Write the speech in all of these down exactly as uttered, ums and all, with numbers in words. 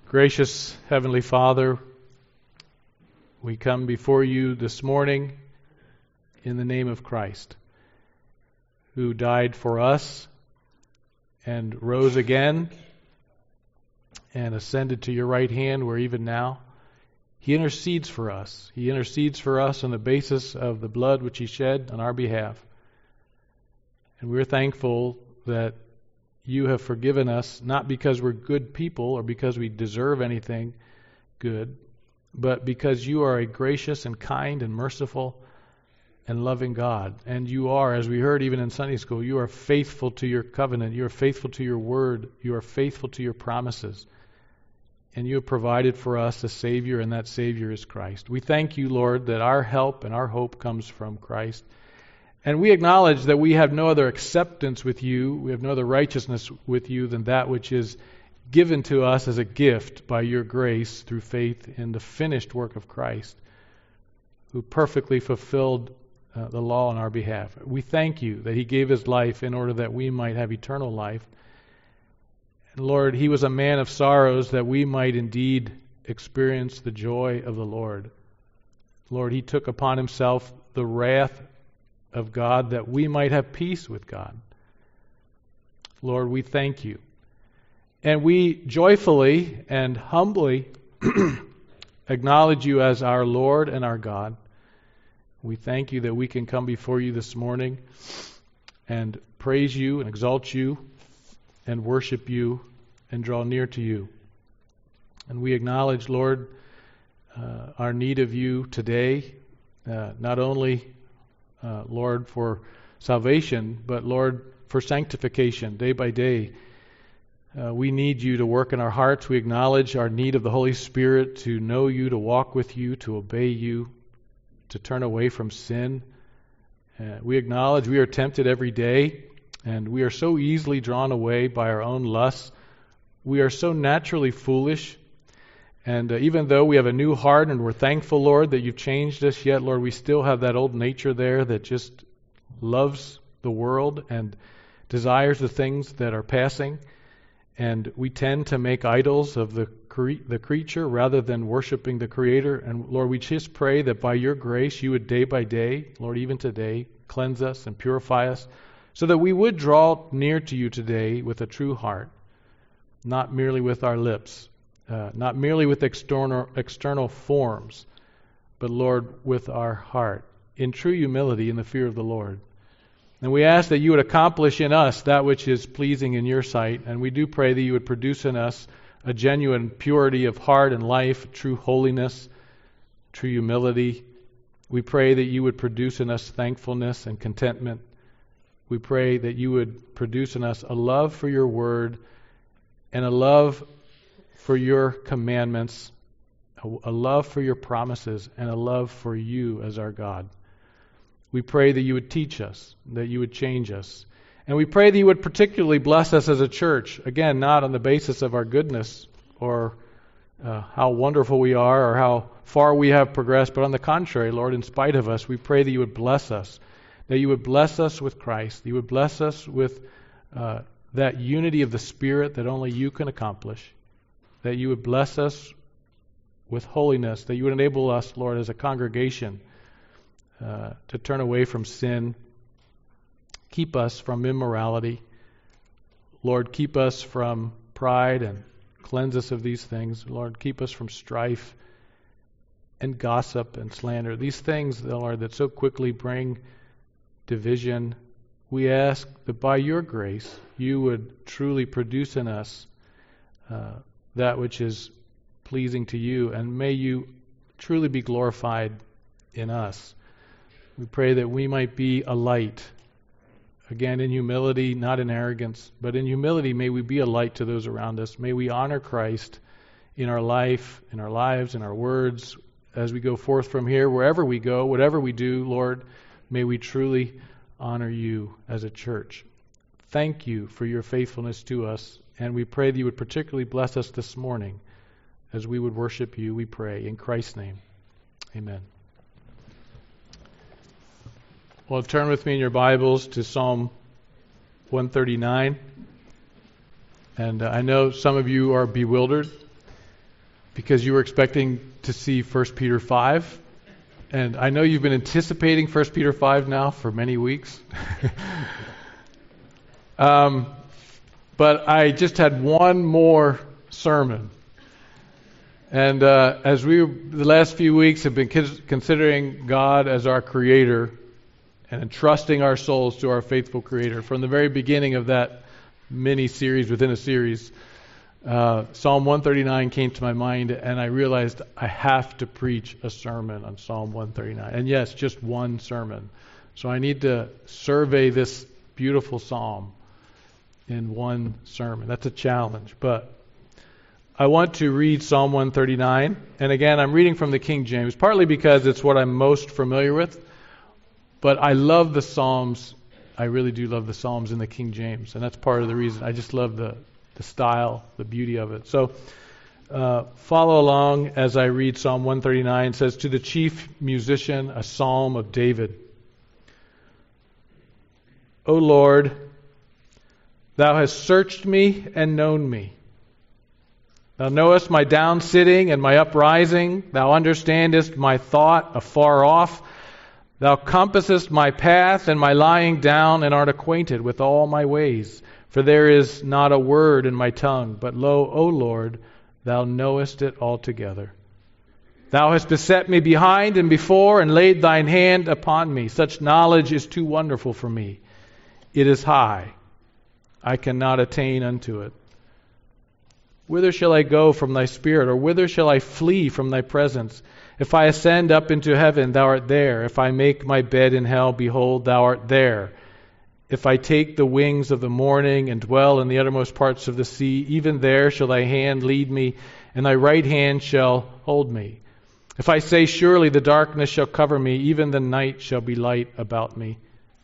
Gracious Heavenly Father, we come before you this morning in the name of Christ, who died for us and rose again and ascended to your right hand, where even now He intercedes for us. He intercedes for us on the basis of the blood which He shed on our behalf. And we're thankful that you have forgiven us, not because we're good people or because we deserve anything good, but because you are a gracious and kind and merciful and loving God. And you are, as we heard even in Sunday school, you are faithful to your covenant. You are faithful to your word. You are faithful to your promises. And you have provided for us a Savior, and that Savior is Christ. We thank you, Lord, that our help and our hope comes from Christ. And we acknowledge that we have no other acceptance with you, we have no other righteousness with you than that which is given to us as a gift by your grace through faith in the finished work of Christ, who perfectly fulfilled uh, the law on our behalf. We thank you that He gave His life in order that we might have eternal life. And Lord, He was a man of sorrows that we might indeed experience the joy of the Lord. Lord, He took upon Himself the wrath of God that we might have peace with God. Lord, we thank you. And we joyfully and humbly acknowledge you as our Lord and our God. We thank you that we can come before you this morning and praise you and exalt you and worship you and draw near to you. And we acknowledge, Lord, uh, our need of you today, uh, not only Uh, Lord, for salvation, but Lord, for sanctification day by day. Uh, we need you to work in our hearts. We acknowledge our need of the Holy Spirit to know you, to walk with you, to obey you, to turn away from sin. Uh, we acknowledge we are tempted every day, and we are so easily drawn away by our own lusts. We are so naturally foolish. And uh, even though we have a new heart and we're thankful, Lord, that you've changed us, yet, Lord, we still have that old nature there that just loves the world and desires the things that are passing. And we tend to make idols of the cre- the creature rather than worshiping the Creator. And, Lord, we just pray that by your grace you would day by day, Lord, even today, cleanse us and purify us so that we would draw near to you today with a true heart, not merely with our lips. Uh, not merely with external external forms, but, Lord, with our heart, in true humility in the fear of the Lord. And we ask that you would accomplish in us that which is pleasing in your sight, and we do pray that you would produce in us a genuine purity of heart and life, true holiness, true humility. We pray that you would produce in us thankfulness and contentment. We pray that you would produce in us a love for your word and a love for your commandments, a love for your promises, and a love for you as our God. We pray that you would teach us, that you would change us. And we pray that you would particularly bless us as a church, again, not on the basis of our goodness or uh, how wonderful we are or how far we have progressed, but on the contrary, Lord, in spite of us, we pray that you would bless us, that you would bless us with Christ, that you would bless us with uh, that unity of the Spirit that only you can accomplish, that you would bless us with holiness, that you would enable us, Lord, as a congregation uh, to turn away from sin. Keep us from immorality. Lord, keep us from pride and cleanse us of these things. Lord, keep us from strife and gossip and slander. These things, Lord, that so quickly bring division. We ask that by your grace you would truly produce in us uh, that which is pleasing to you, and may you truly be glorified in us. We pray that we might be a light, again in humility, not in arrogance, but in humility may we be a light to those around us. May we honor Christ in our life, in our lives, in our words, as we go forth from here, wherever we go, whatever we do, Lord, may we truly honor you as a church. Thank you for your faithfulness to us. And we pray that you would particularly bless us this morning as we would worship you, we pray. In Christ's name, amen. Well, turn with me in your Bibles to Psalm one thirty-nine. And uh, I know some of you are bewildered because you were expecting to see First Peter five. And I know you've been anticipating First Peter five now for many weeks. um, but I just had one more sermon. And uh, as we, the last few weeks, have been considering God as our Creator and entrusting our souls to our faithful Creator, from the very beginning of that mini-series within a series, uh, Psalm one thirty-nine came to my mind, and I realized I have to preach a sermon on Psalm one thirty-nine. And yes, just one sermon. So I need to survey this beautiful psalm in one sermon. That's a challenge, but I want to read Psalm one thirty-nine. And again, I'm reading from the King James, partly because it's what I'm most familiar with, but I love the Psalms. I really do love the Psalms in the King James, and that's part of the reason. I just love the, the style, the beauty of it. So uh, follow along as I read Psalm one thirty-nine. It says, "To the chief musician, a psalm of David. O Lord, thou hast searched me and known me. Thou knowest my down sitting and my uprising. Thou understandest my thought afar off. Thou compassest my path and my lying down, and art acquainted with all my ways. For there is not a word in my tongue, but lo, O Lord, thou knowest it altogether. Thou hast beset me behind and before, and laid thine hand upon me. Such knowledge is too wonderful for me. It is high. I cannot attain unto it. Whither shall I go from thy spirit, or whither shall I flee from thy presence? If I ascend up into heaven, thou art there. If I make my bed in hell, behold, thou art there. If I take the wings of the morning and dwell in the uttermost parts of the sea, even there shall thy hand lead me, and thy right hand shall hold me. If I say, surely the darkness shall cover me, even the night shall be light about me.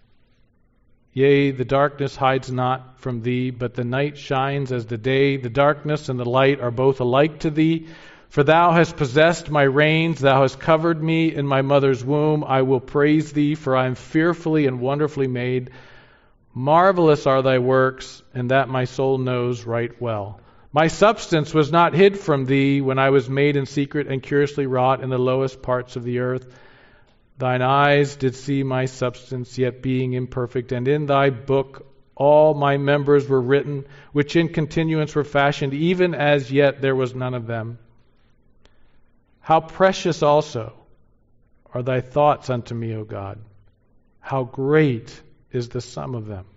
Yea, the darkness hides not from thee, but the night shines as the day. The darkness and the light are both alike to thee. For thou hast possessed my reins, thou hast covered me in my mother's womb. I will praise thee, for I am fearfully and wonderfully made. Marvelous are thy works, and that my soul knows right well. My substance was not hid from thee when I was made in secret and curiously wrought in the lowest parts of the earth. Thine eyes did see my substance, yet being imperfect, and in thy book all my members were written, which in continuance were fashioned, even as yet there was none of them. How precious also are thy thoughts unto me, O God! How great is the sum of them!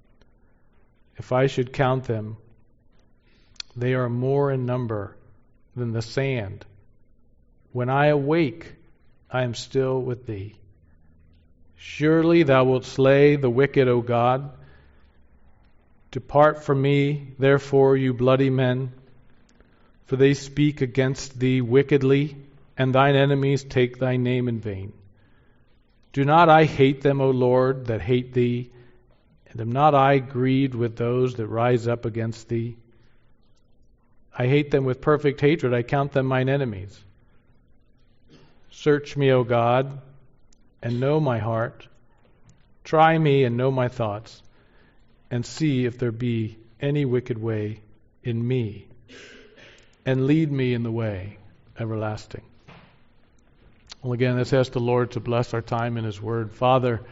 If I should count them, they are more in number than the sand. When I awake, I am still with thee. Surely thou wilt slay the wicked, O God. Depart from me, therefore, you bloody men, for they speak against thee wickedly, and thine enemies take thy name in vain. Do not I hate them, O Lord, that hate thee? And am not I grieved with those that rise up against thee? I hate them with perfect hatred, I count them mine enemies. Search me, O God, and know my heart. Try me and know my thoughts, and see if there be any wicked way in me, and lead me in the way everlasting. Well, again, let's ask the Lord to bless our time in His Word. Father,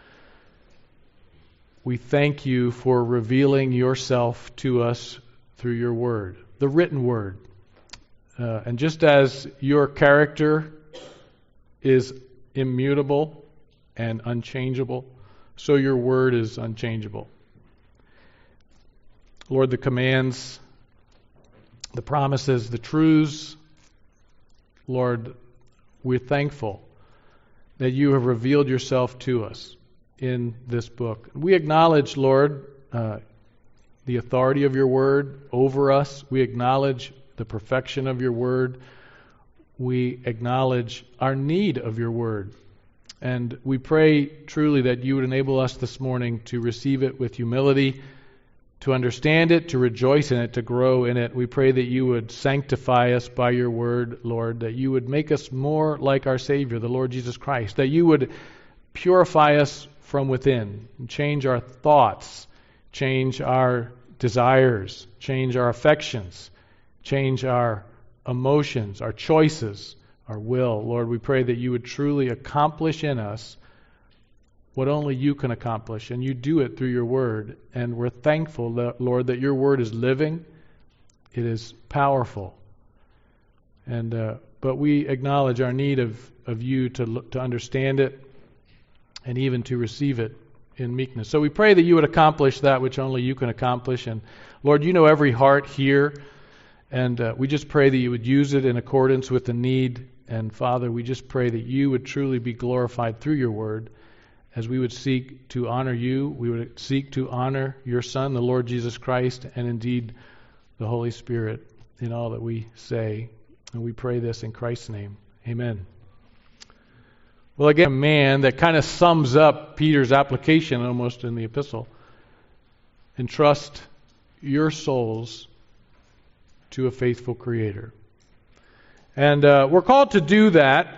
we thank you for revealing yourself to us through your Word, the written Word. Uh, and just as your character is immutable and unchangeable, so your Word is unchangeable. Lord, the commands, the promises, the truths, Lord, we're thankful that you have revealed yourself to us in this book. We acknowledge, Lord, uh, the authority of your word over us. We acknowledge the perfection of your word. We acknowledge our need of your word. And we pray truly that you would enable us this morning to receive it with humility, to understand it, to rejoice in it, to grow in it. We pray that you would sanctify us by your word, Lord, that you would make us more like our Savior, the Lord Jesus Christ, that you would purify us from within, and change our thoughts, change our desires, change our affections, change our emotions, our choices, our will. Lord, we pray that you would truly accomplish in us what only you can accomplish, and you do it through your word. And we're thankful, Lord, that your word is living, it is powerful. And uh, but we acknowledge our need of, of you to look, to understand it and even to receive it in meekness. So we pray that you would accomplish that which only you can accomplish. And Lord, you know every heart here, and uh, we just pray that you would use it in accordance with the need. And Father, we just pray that you would truly be glorified through your word. As we would seek to honor you, we would seek to honor your Son, the Lord Jesus Christ, and indeed the Holy Spirit in all that we say. And we pray this in Christ's name. Amen. Well, again, a man that kind of sums up Peter's application almost in the epistle. Entrust your souls to a faithful Creator. And uh, we're called to do that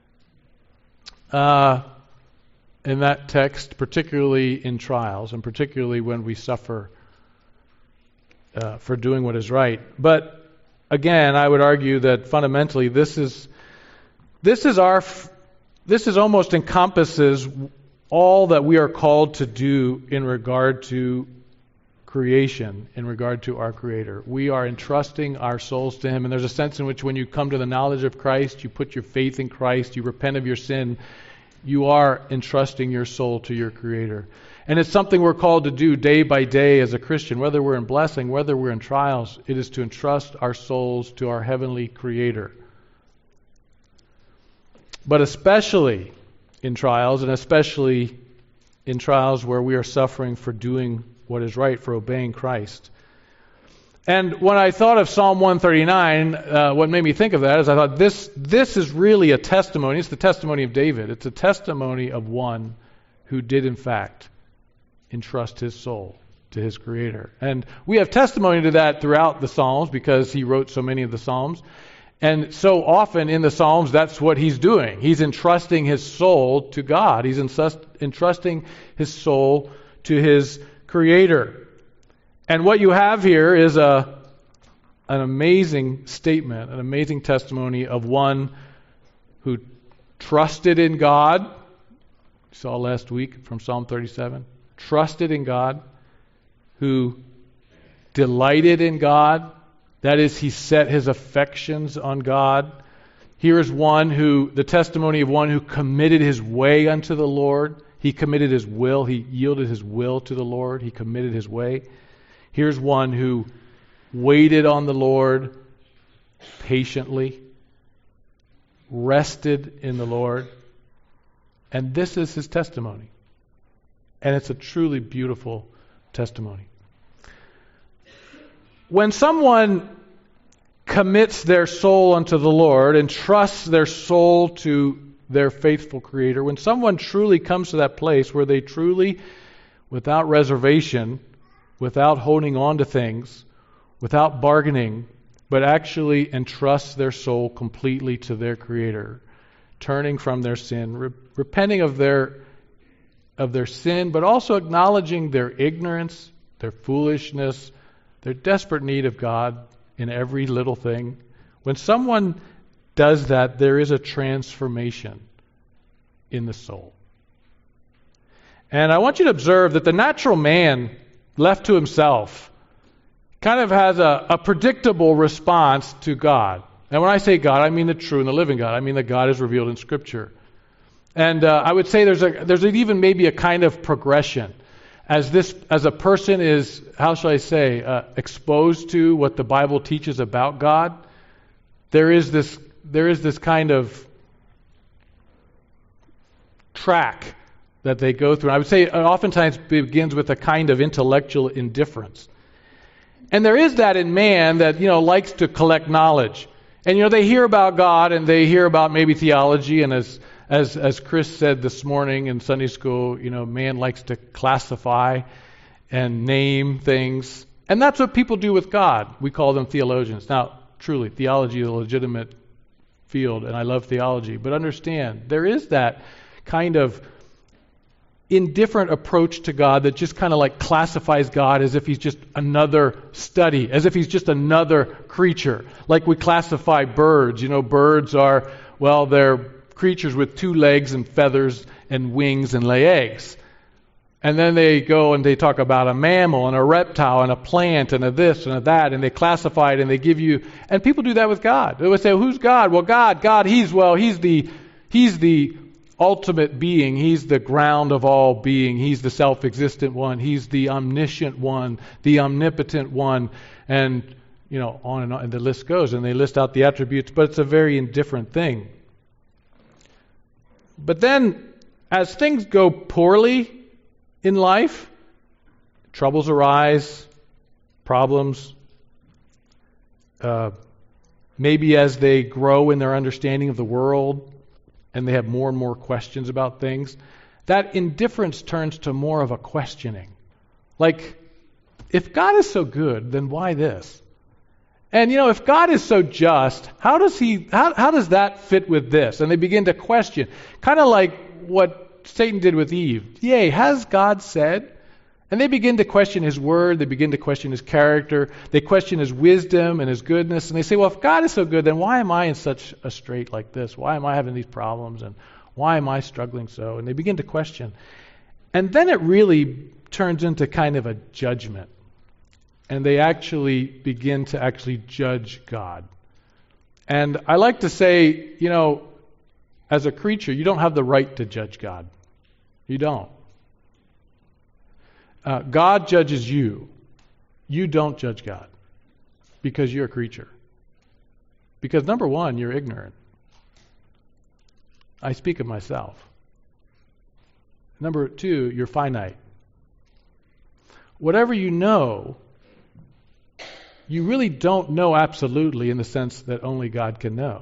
uh, in that text, particularly in trials, and particularly when we suffer uh, for doing what is right. But again, I would argue that fundamentally this is this is our this is almost encompasses all that we are called to do in regard to creation, in regard to our Creator. We are entrusting our souls to Him, and there's a sense in which when you come to the knowledge of Christ, you put your faith in Christ, you repent of your sin, you are entrusting your soul to your Creator. And it's something we're called to do day by day as a Christian, whether we're in blessing, whether we're in trials. It is to entrust our souls to our heavenly Creator. But especially in trials, and especially in trials where we are suffering for doing what is right, for obeying Christ. And when I thought of Psalm one thirty-nine, uh, what made me think of that is I thought this this is really a testimony. It's the testimony of David. It's a testimony of one who did in fact entrust his soul to his Creator. And we have testimony to that throughout the Psalms because he wrote so many of the Psalms. And so often in the Psalms, that's what he's doing. He's entrusting his soul to God. He's entrusting his soul to his Creator. And what you have here is a an amazing statement, an amazing testimony of one who trusted in God. We saw last week from Psalm thirty-seven. Trusted in God, who delighted in God. That is, he set his affections on God. Here is one who, the testimony of one who committed his way unto the Lord. He committed his will. He yielded his will to the Lord. He committed his way. Here's one who waited on the Lord patiently, rested in the Lord. And this is his testimony. And it's a truly beautiful testimony. When someone commits their soul unto the Lord and trusts their soul to their faithful Creator, when someone truly comes to that place where they truly, without reservation, without holding on to things, without bargaining, but actually entrusts their soul completely to their Creator, turning from their sin, re- repenting of their of their sin, but also acknowledging their ignorance, their foolishness, their desperate need of God in every little thing. When someone does that, there is a transformation in the soul. And I want you to observe that the natural man, left to himself, kind of has a, a predictable response to God. And when I say God, I mean the true and the living God. I mean that God is revealed in Scripture. And uh, I would say there's a there's even maybe a kind of progression. As this as a person is, how shall I say, uh, exposed to what the Bible teaches about God, there is this there is this kind of track that they go through. And I would say it oftentimes begins with a kind of intellectual indifference. And there is that in man that, you know, likes to collect knowledge. And, you know, they hear about God and they hear about maybe theology, and as As as Chris said this morning in Sunday school, you know, man likes to classify and name things. And that's what people do with God. We call them theologians. Now, truly, theology is a legitimate field, and I love theology. But understand, there is that kind of indifferent approach to God that just kind of like classifies God as if he's just another study, as if he's just another creature. Like we classify birds. You know, birds are, well, they're creatures with two legs and feathers and wings and lay eggs. And then they go and they talk about a mammal and a reptile and a plant and a this and a that, and they classify it and they give you, and people do that with God. They would say, who's God? Well, God, God, he's, well, he's the, he's the ultimate being. He's the ground of all being. He's the self-existent one. He's the omniscient one, the omnipotent one, and, you know, on and on, and the list goes, and they list out the attributes, but it's a very indifferent thing. But then, as things go poorly in life, troubles arise, problems, uh, maybe as they grow in their understanding of the world and they have more and more questions about things, that indifference turns to more of a questioning. Like, if God is so good, then why this? And, you know, if God is so just, how does he, how, how does that fit with this? And they begin to question, kind of like what Satan did with Eve. Yea, has God said? And they begin to question his word. They begin to question his character. They question his wisdom and his goodness. And they say, well, if God is so good, then why am I in such a strait like this? Why am I having these problems? And why am I struggling so? And they begin to question. And then it really turns into kind of a judgment. And they actually begin to actually judge God. And I like to say, you know, as a creature, you don't have the right to judge God. You don't. Uh, God judges you. You don't judge God because you're a creature. Because number one, you're ignorant. I speak of myself. Number two, you're finite. Whatever you know, you really don't know absolutely in the sense that only God can know.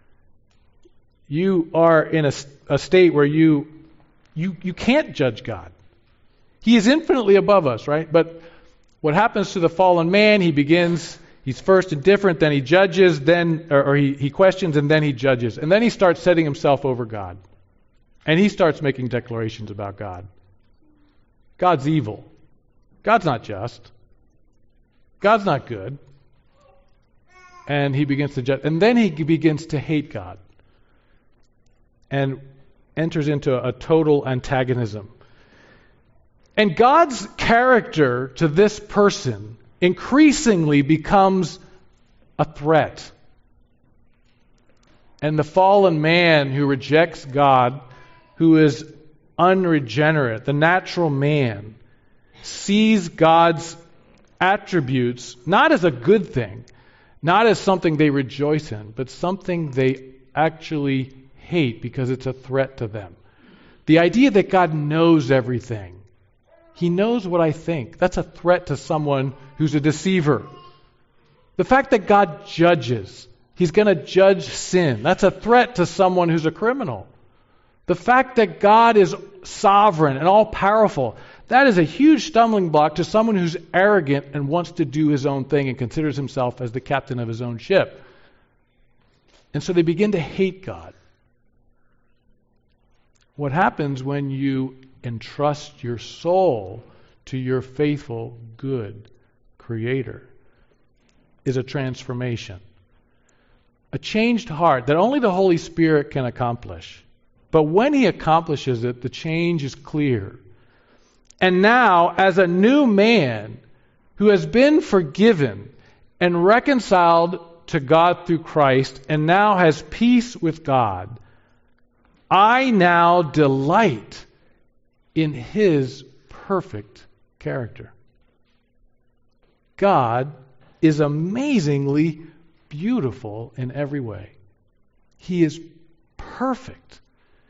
You are in a, a state where you, you you can't judge God. He is infinitely above us, right? But what happens to the fallen man, he begins, he's first indifferent, then he judges, then or, or he, he questions, and then he judges. And then he starts setting himself over God. And he starts making declarations about God. God's evil. God's not just. God's not good. And he begins to judge. And then he begins to hate God. And enters into a total antagonism. And God's character to this person increasingly becomes a threat. And the fallen man who rejects God, who is unregenerate, the natural man, sees God's attributes not as a good thing, not as something they rejoice in, but something they actually hate because it's a threat to them. The idea that God knows everything. He knows what I think. That's a threat to someone who's a deceiver. The fact that God judges, He's going to judge sin. That's a threat to someone who's a criminal. The fact that God is sovereign and all-powerful, that is a huge stumbling block to someone who's arrogant and wants to do his own thing and considers himself as the captain of his own ship. And so they begin to hate God. What happens when you entrust your soul to your faithful, good Creator is a transformation. A changed heart that only the Holy Spirit can accomplish. But when He accomplishes it, the change is clear. And now, as a new man who has been forgiven and reconciled to God through Christ and now has peace with God, I now delight in His perfect character. God is amazingly beautiful in every way. He is perfect.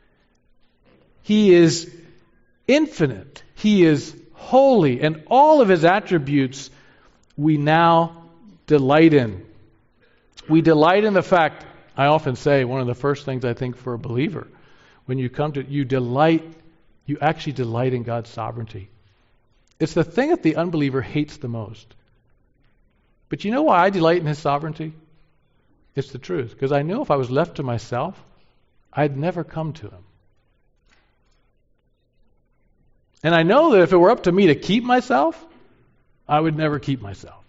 He is infinite. He is holy. And all of His attributes we now delight in. We delight in the fact, I often say, one of the first things I think for a believer, when you come to it, you delight, you actually delight in God's sovereignty. It's the thing that the unbeliever hates the most. But you know why I delight in His sovereignty? It's the truth. Because I knew if I was left to myself, I'd never come to Him. And I know that if it were up to me to keep myself, I would never keep myself.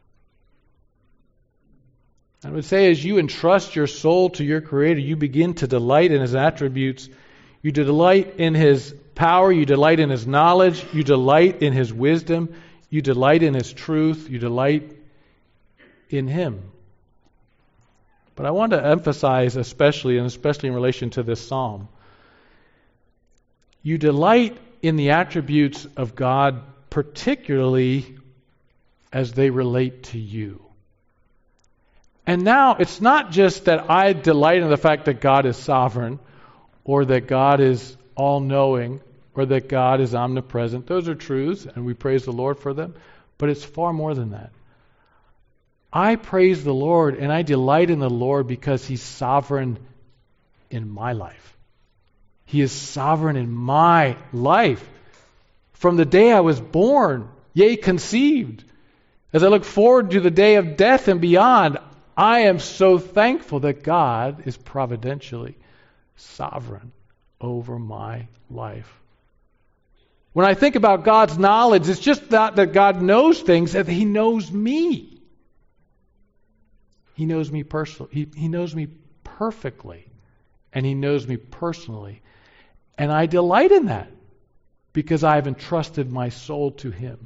I would say as you entrust your soul to your Creator, you begin to delight in His attributes. You delight in His power. You delight in His knowledge. You delight in His wisdom. You delight in His truth. You delight in Him. But I want to emphasize especially, and especially in relation to this psalm, you delight in the attributes of God, particularly as they relate to you. And now it's not just that I delight in the fact that God is sovereign, or that God is all-knowing, or that God is omnipresent. Those are truths, and we praise the Lord for them. But it's far more than that. I praise the Lord and I delight in the Lord because He's sovereign in my life. He is sovereign in my life. From the day I was born, yea, conceived, as I look forward to the day of death and beyond, I am so thankful that God is providentially sovereign over my life. When I think about God's knowledge, it's just not that God knows things, that He knows me. He knows me personally. He, he knows me perfectly. And He knows me personally. And I delight in that because I have entrusted my soul to Him.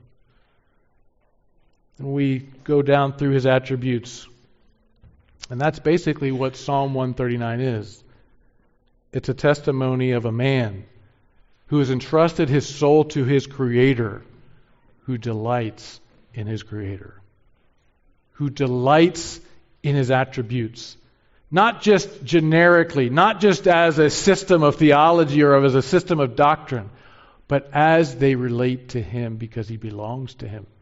And we go down through His attributes. And that's basically what Psalm one thirty-nine is. It's a testimony of a man who has entrusted his soul to his Creator, who delights in his Creator, who delights in His attributes. Not just generically, not just as a system of theology or as a system of doctrine, but as they relate to Him because He belongs to Him.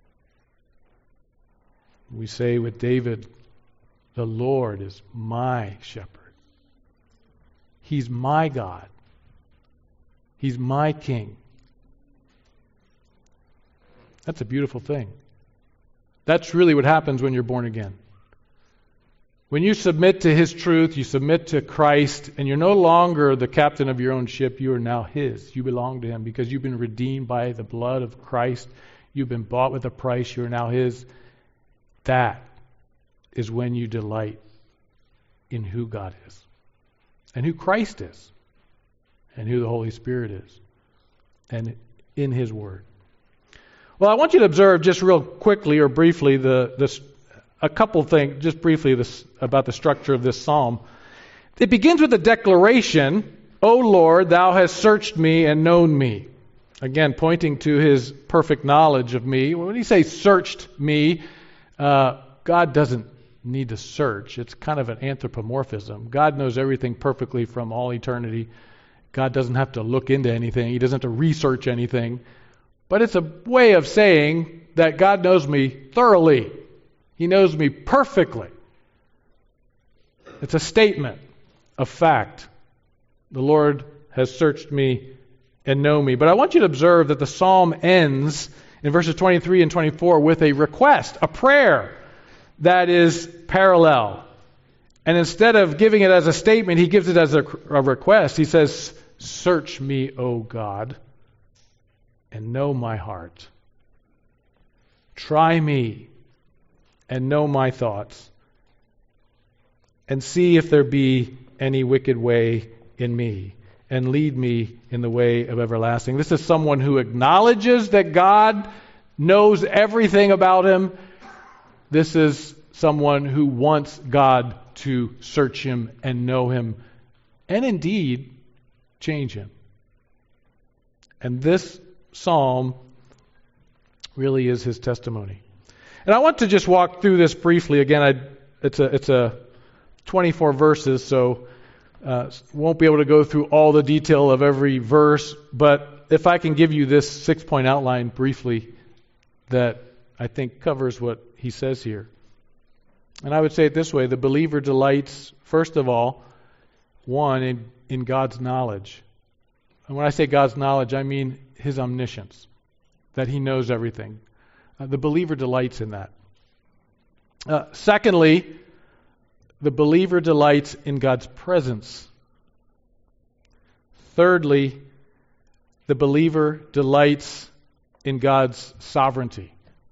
We say with David, the Lord is my shepherd. He's my God. He's my King. That's a beautiful thing. That's really what happens when you're born again. When you submit to His truth, you submit to Christ, and you're no longer the captain of your own ship, you are now His. You belong to Him because you've been redeemed by the blood of Christ. You've been bought with a price. You are now His. That is when you delight in who God is, and who Christ is, and who the Holy Spirit is, and in His Word. Well, I want you to observe just real quickly or briefly the this. A couple things, just briefly, this, about the structure of this psalm. It begins with a declaration, O Lord, Thou hast searched me and known me. Again, pointing to His perfect knowledge of me. When you say searched me, uh, God doesn't need to search. It's kind of an anthropomorphism. God knows everything perfectly from all eternity. God doesn't have to look into anything. He doesn't have to research anything. But it's a way of saying that God knows me thoroughly. He knows me perfectly. It's a statement of fact. The Lord has searched me and known me. But I want you to observe that the psalm ends in verses twenty-three and twenty-four with a request, a prayer that is parallel. And instead of giving it as a statement, he gives it as a, a request. He says, search me, O God, and know my heart. Try me and know my thoughts, and see if there be any wicked way in me, and lead me in the way of everlasting. This is someone who acknowledges that God knows everything about him. This is someone who wants God to search him and know him, and indeed change him. And this psalm really is his testimony. And I want to just walk through this briefly. Again, I, it's a it's a twenty-four verses, so uh, won't be able to go through all the detail of every verse. But if I can give you this six-point outline briefly, that I think covers what he says here. And I would say it this way: the believer delights, first of all, one in, in God's knowledge. And when I say God's knowledge, I mean His omniscience, that He knows everything. Uh, the believer delights in that. Uh, secondly, the believer delights in God's presence. Thirdly, the believer delights in God's sovereignty.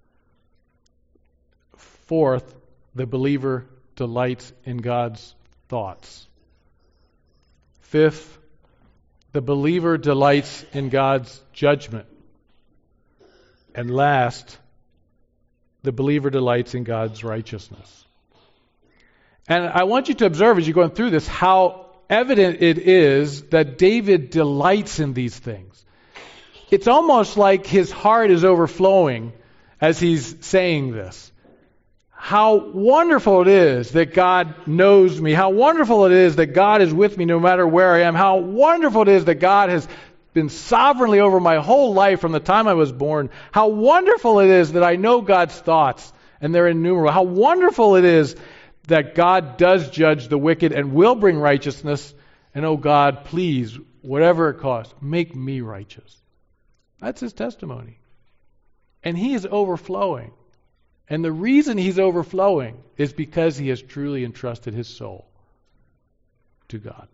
Fourth, the believer delights in God's thoughts. Fifth, the believer delights in God's judgment. And last, the believer delights in God's righteousness. And I want you to observe as you're going through this how evident it is that David delights in these things. It's almost like his heart is overflowing as he's saying this. How wonderful it is that God knows me. How wonderful it is that God is with me no matter where I am. How wonderful it is that God has been sovereignly over my whole life from the time I was born. How wonderful it is that I know God's thoughts and they're innumerable. How wonderful it is that God does judge the wicked and will bring righteousness. And oh God, please, whatever it costs, make me righteous. That's his testimony. And he is overflowing. And the reason he's overflowing is because he has truly entrusted his soul to God.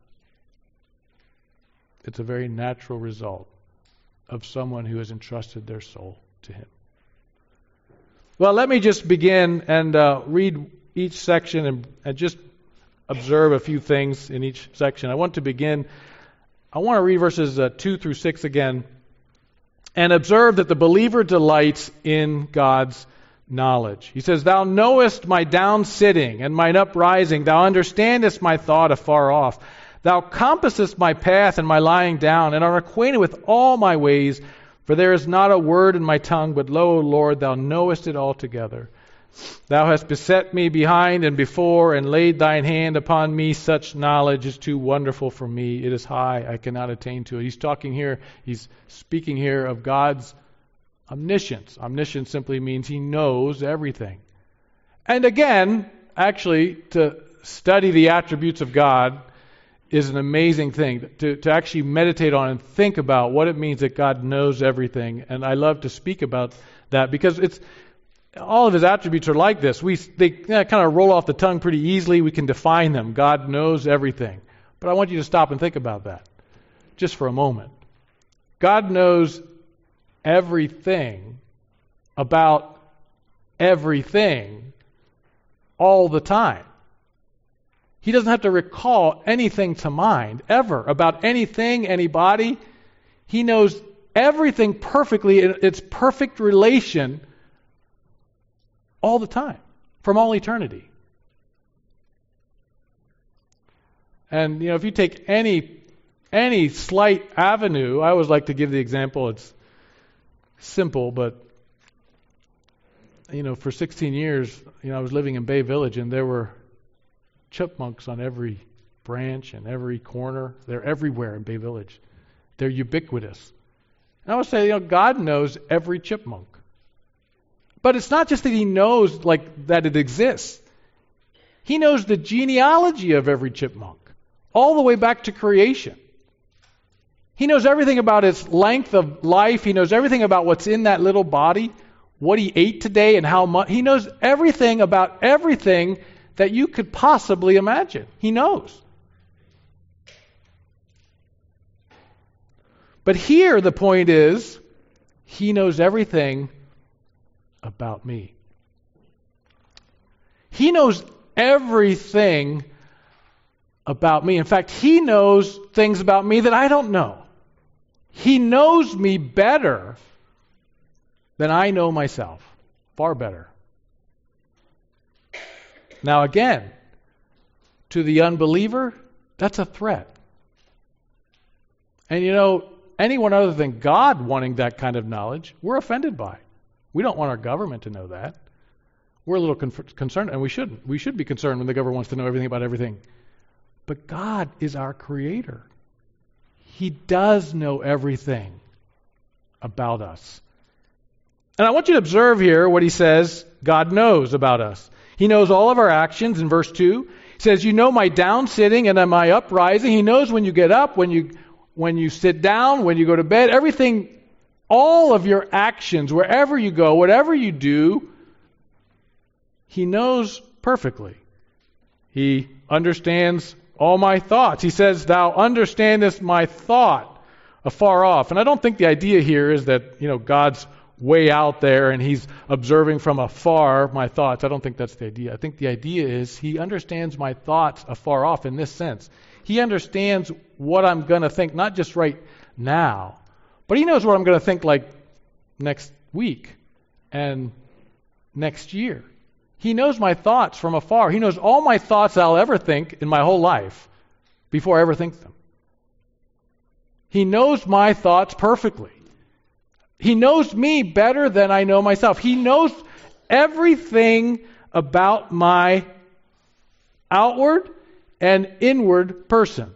It's a very natural result of someone who has entrusted their soul to him. Well, let me just begin and uh, read each section and, and just observe a few things in each section. I want to begin, I want to read verses uh, two through six again, and observe that the believer delights in God's knowledge. He says, Thou knowest my down sitting and mine uprising. Thou understandest my thought afar off. Thou compassest my path and my lying down, and art acquainted with all my ways. For there is not a word in my tongue, but lo, Lord, thou knowest it altogether. Thou hast beset me behind and before, and laid thine hand upon me. Such knowledge is too wonderful for me. It is high, I cannot attain to it. He's talking here, he's speaking here of God's omniscience. Omniscience simply means he knows everything. And again, actually, to study the attributes of God is an amazing thing. To, to actually meditate on and think about what it means that God knows everything. And I love to speak about that because it's all of his attributes are like this. We They you know, kind of roll off the tongue pretty easily. We can define them. God knows everything. But I want you to stop and think about that just for a moment. God knows everything about everything all the time. He doesn't have to recall anything to mind ever about anything, anybody. He knows everything perfectly in its perfect relation all the time, from all eternity. And, you know, if you take any any slight avenue, I always like to give the example, it's simple, but, you know, for sixteen years, you know, I was living in Bay Village, and there were chipmunks on every branch and every corner. They're everywhere in Bay Village. They're ubiquitous. And I would say, you know, God knows every chipmunk. But it's not just that he knows, like, that it exists. He knows the genealogy of every chipmunk, all the way back to creation. He knows everything about its length of life. He knows everything about what's in that little body, what he ate today and how much. He knows everything about everything that you could possibly imagine. He knows. But here the point is, he knows everything about me. He knows everything about me. In fact, he knows things about me that I don't know. He knows me better than I know myself. Far better. Now again, to the unbeliever, that's a threat. And you know, anyone other than God wanting that kind of knowledge, we're offended by. We don't want our government to know that. We're a little con- concerned, and we shouldn't. We should be concerned when the government wants to know everything about everything. But God is our creator. He does know everything about us. And I want you to observe here what he says God knows about us. He knows all of our actions in verse two. He says, you know my down sitting and my uprising. He knows when you get up, when you when you sit down, when you go to bed, everything, all of your actions, wherever you go, whatever you do, he knows perfectly. He understands all my thoughts. He says, thou understandest my thought afar off. And I don't think the idea here is that, you know, God's way out there and he's observing from afar my thoughts. I don't think that's the idea. I think the idea is he understands my thoughts afar off in this sense. He understands what I'm going to think, not just right now, but he knows what I'm going to think like next week and next year. He knows my thoughts from afar. He knows all my thoughts I'll ever think in my whole life before I ever think them. He knows my thoughts perfectly. He knows me better than I know myself. He knows everything about my outward and inward person.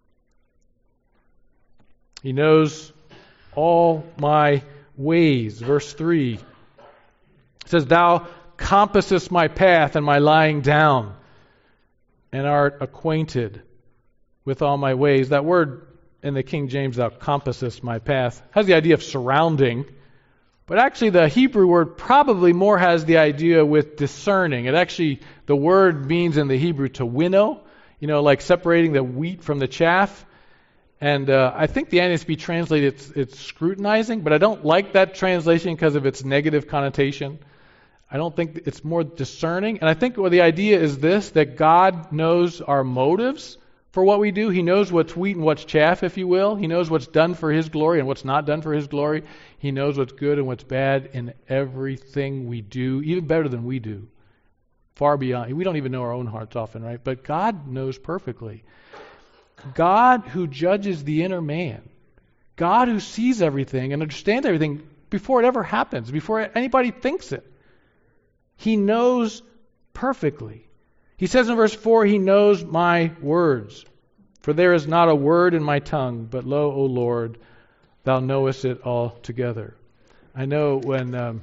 He knows all my ways. Verse three it says, Thou compassest my path and my lying down, and art acquainted with all my ways. That word in the King James, thou compassest my path, has the idea of surrounding, but actually the Hebrew word probably more has the idea with discerning. It actually, the word means in the Hebrew to winnow, you know, like separating the wheat from the chaff. And uh, I think the N A S B translated it's, it's scrutinizing, but I don't like that translation because of its negative connotation. I don't think it's more discerning. And I think well, the idea is this, that God knows our motives for what we do. He knows what's wheat and what's chaff, if you will. He knows what's done for His glory and what's not done for His glory. He knows what's good and what's bad in everything we do, even better than we do. Far beyond. We don't even know our own hearts often, right? But God knows perfectly. God who judges the inner man. God who sees everything and understands everything before it ever happens, before anybody thinks it. He knows perfectly. He says in verse four, He knows my words. For there is not a word in my tongue, but lo, O Lord, Thou knowest it altogether. I know when um,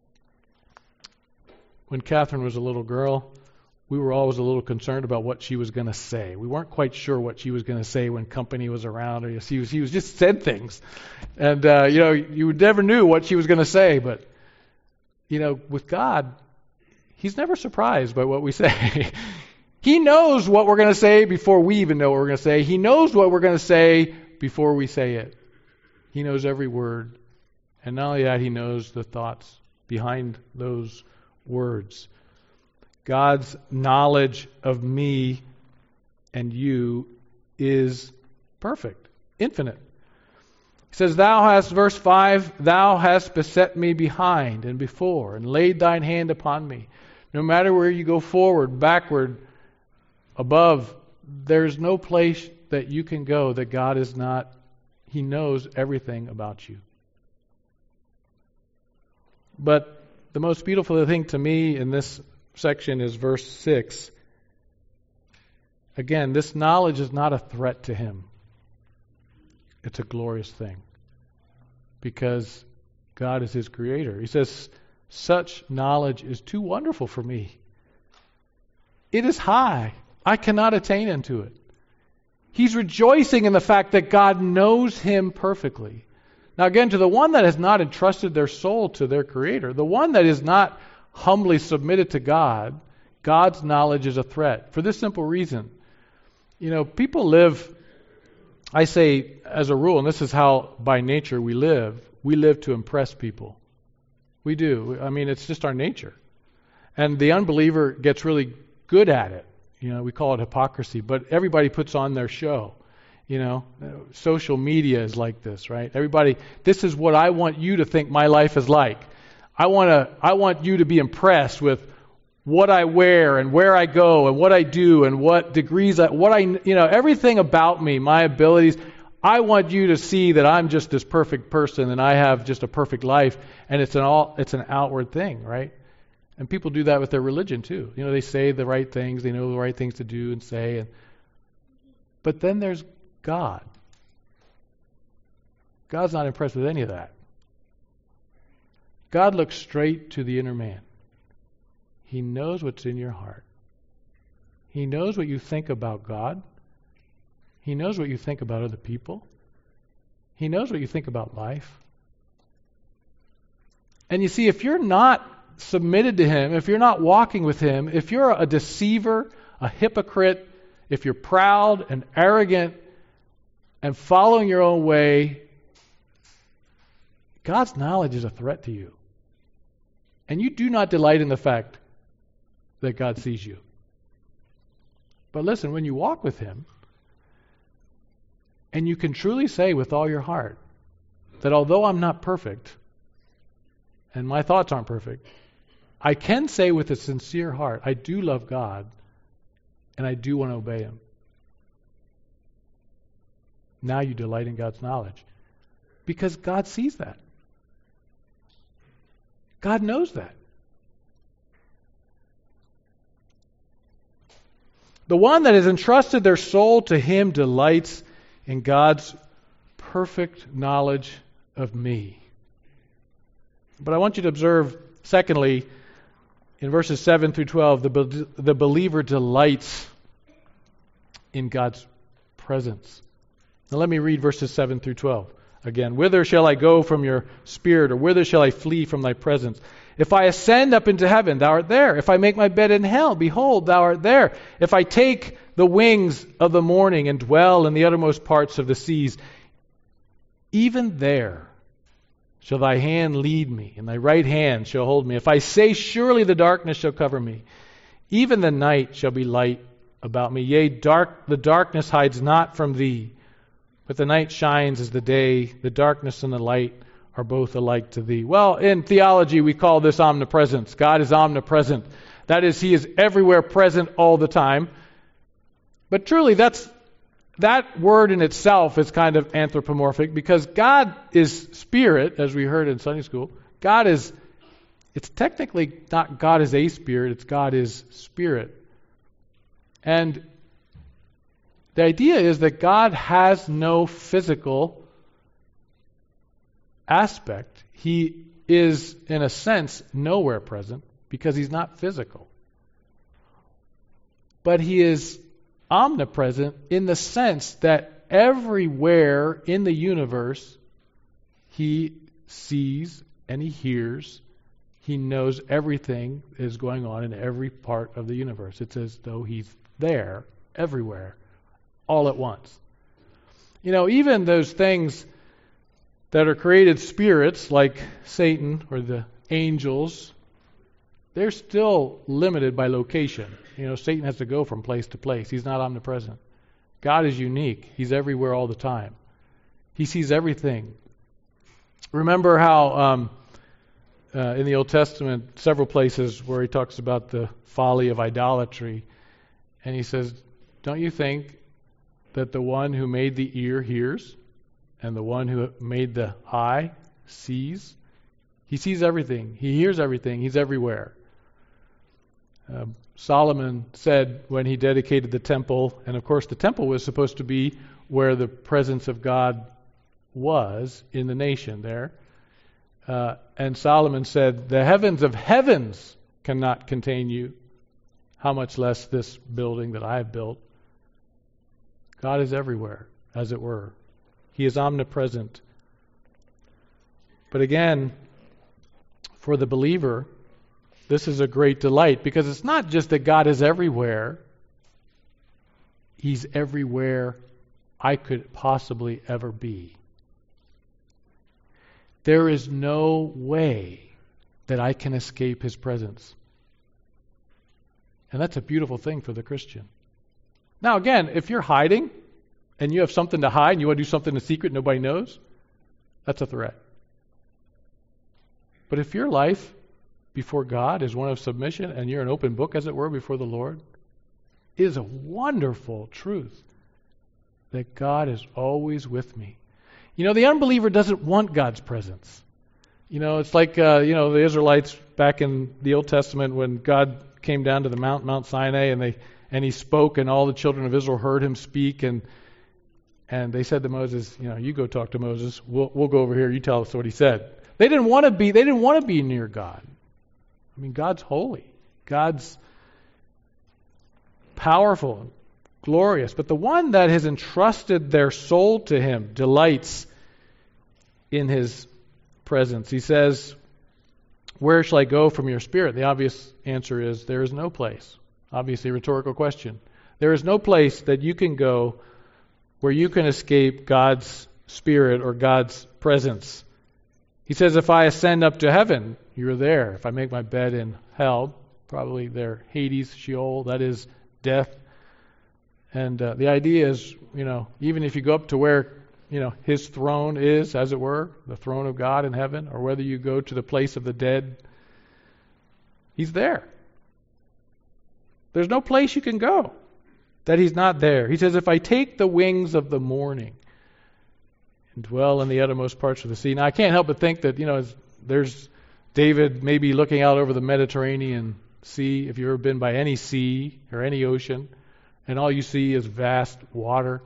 when Catherine was a little girl, we were always a little concerned about what she was going to say. We weren't quite sure what she was going to say when company was around. Or she was, she was just said things. And, uh, you know, you never knew what she was going to say. But, you know, with God, He's never surprised by what we say. He knows what we're going to say before we even know what we're going to say. He knows what we're going to say before we say it. He knows every word. And not only that, He knows the thoughts behind those words. God's knowledge of me and you is perfect, infinite. He says, Thou hast, verse five, Thou hast beset me behind and before, and laid Thine hand upon me. No matter where you go forward, backward, above, there's no place that you can go that God is not, He knows everything about you. But the most beautiful thing to me in this section is verse six. Again, this knowledge is not a threat to Him. It's a glorious thing. Because God is His creator. He says, such knowledge is too wonderful for me. It is high. I cannot attain unto it. He's rejoicing in the fact that God knows him perfectly. Now again, to the one that has not entrusted their soul to their Creator, the one that is not humbly submitted to God, God's knowledge is a threat. For this simple reason. You know, people live, I say as a rule, and this is how by nature we live, we live to impress people. We do. I mean, it's just our nature. And the unbeliever gets really good at it. You know, we call it hypocrisy, but everybody puts on their show. You know, social media is like this, right? Everybody, this is what I want you to think my life is like. I want to, I want you to be impressed with what I wear and where I go and what I do and what degrees, I, what I, you know, everything about me, my abilities. I want you to see that I'm just this perfect person and I have just a perfect life, and it's an all, it's an outward thing, right? And people do that with their religion too. You know, they say the right things, they know the right things to do and say, and but then there's God. God's not impressed with any of that. God looks straight to the inner man. He knows what's in your heart. He knows what you think about God. He knows what you think about other people. He knows what you think about life. And you see, if you're not submitted to Him, if you're not walking with Him, if you're a deceiver, a hypocrite, if you're proud and arrogant, and following your own way, God's knowledge is a threat to you. And you do not delight in the fact that God sees you. But listen, when you walk with Him, and you can truly say with all your heart that although I'm not perfect, and my thoughts aren't perfect, I can say with a sincere heart, I do love God, and I do want to obey Him. Now you delight in God's knowledge. Because God sees that. God knows that. The one that has entrusted their soul to Him delights in God's perfect knowledge of me. But I want you to observe, secondly, in verses seven through twelve, the, be- the believer delights in God's presence. Now let me read verses seven through twelve again. Whither shall I go from your spirit, or whither shall I flee from thy presence? If I ascend up into heaven, thou art there. If I make my bed in hell, behold, thou art there. If I take the wings of the morning and dwell in the uttermost parts of the seas, even there shall thy hand lead me, and thy right hand shall hold me. If I say, surely the darkness shall cover me, even the night shall be light about me. Yea, dark the darkness hides not from thee, but the night shines as the day. The darkness and the light are both alike to thee. Well, in theology we call this omnipresence. God is omnipresent. That is, He is everywhere present all the time. But truly, that's that word in itself is kind of anthropomorphic, because God is spirit, as we heard in Sunday school. God is, it's technically not God is a spirit, it's God is spirit. And the idea is that God has no physical aspect. He is, in a sense, nowhere present because He's not physical. But He is omnipresent in the sense that everywhere in the universe He sees and He hears. He knows everything that is going on in every part of the universe. It's as though He's there, everywhere, all at once. You know, even those things that are created spirits, like Satan or the angels, they're still limited by location. You know, Satan has to go from place to place. He's not omnipresent. God is unique. He's everywhere all the time. He sees everything. Remember how um, uh, in the Old Testament, several places where He talks about the folly of idolatry, and He says, don't you think that the one who made the ear hears, and the one who made the eye sees? He sees everything. He hears everything. He's everywhere. Uh, Solomon said when he dedicated the temple, and of course the temple was supposed to be where the presence of God was in the nation there. Uh, and Solomon said, the heavens of heavens cannot contain you, how much less this building that I have built. God is everywhere, as it were. He is omnipresent. But again, for the believer, this is a great delight, because it's not just that God is everywhere. He's everywhere I could possibly ever be. There is no way that I can escape His presence. And that's a beautiful thing for the Christian. Now again, if you're hiding and you have something to hide and you want to do something in secret nobody knows, that's a threat. But if your life before God is one of submission and you're an open book, as it were, before the Lord, it is a wonderful truth that God is always with me. You know, the unbeliever doesn't want God's presence. You know, it's like, uh, you know, the Israelites back in the Old Testament when God came down to the Mount, Mount Sinai, and they and He spoke, and all the children of Israel heard Him speak, and and they said to Moses, you know, you go talk to Moses. We'll we'll go over here. You tell us what he said. They didn't want to be. They didn't want to be near God. I mean, God's holy. God's powerful and glorious. But the one that has entrusted their soul to Him delights in His presence. He says, where shall I go from your spirit? The obvious answer is there is no place. Obviously a rhetorical question. There is no place that you can go where you can escape God's Spirit or God's presence. He says, if I ascend up to heaven, you're there. If I make my bed in hell, probably there, Hades, Sheol, that is death. And uh, the idea is, you know, even if you go up to where, you know, His throne is, as it were, the throne of God in heaven, or whether you go to the place of the dead, He's there. There's no place you can go that He's not there. He says, if I take the wings of the morning and dwell in the uttermost parts of the sea. Now, I can't help but think that, you know, there's David maybe looking out over the Mediterranean Sea, if you've ever been by any sea or any ocean, and all you see is vast water.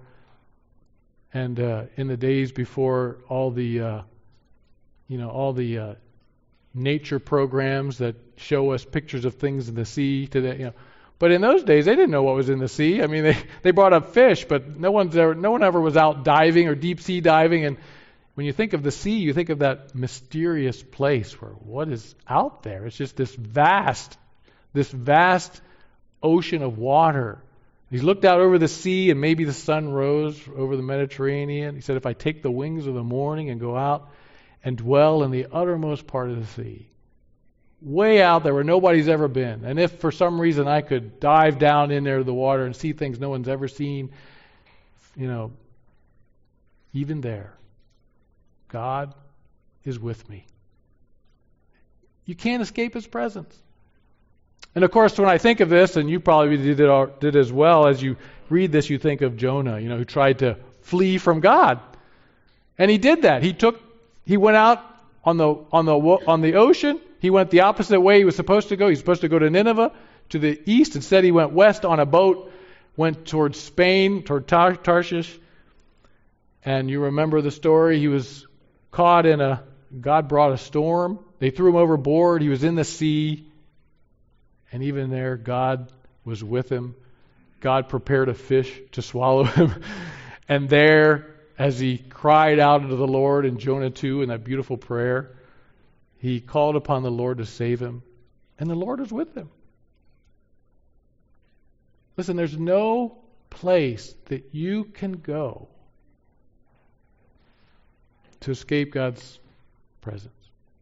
And uh, in the days before all the, uh, you know, all the uh, nature programs that show us pictures of things in the sea today, you know, but in those days they didn't know what was in the sea. I mean, they, they brought up fish, but no one's ever, no one ever was out diving or deep sea diving. And when you think of the sea, you think of that mysterious place where what is out there? It's just this vast, this vast ocean of water. He's looked out over the sea, and maybe the sun rose over the Mediterranean. He said, if I take the wings of the morning and go out and dwell in the uttermost part of the sea, way out there where nobody's ever been, and if for some reason I could dive down in there to the water and see things no one's ever seen, you know, even there, God is with me. You can't escape His presence. And of course, when I think of this, and you probably did it did as well, as you read this, you think of Jonah, you know, who tried to flee from God, and he did that. He took, he went out on the on the on the ocean. He went the opposite way he was supposed to go. He was supposed to go to Nineveh, to the east. Instead, he went west on a boat, went towards Spain, toward Tar- Tarshish. And you remember the story. He was caught in a, God brought a storm. They threw him overboard. He was in the sea. And even there, God was with him. God prepared a fish to swallow him. And there, as he cried out unto the Lord in Jonah two, in that beautiful prayer, he called upon the Lord to save him. And the Lord was with him. Listen, there's no place that you can go to escape God's presence.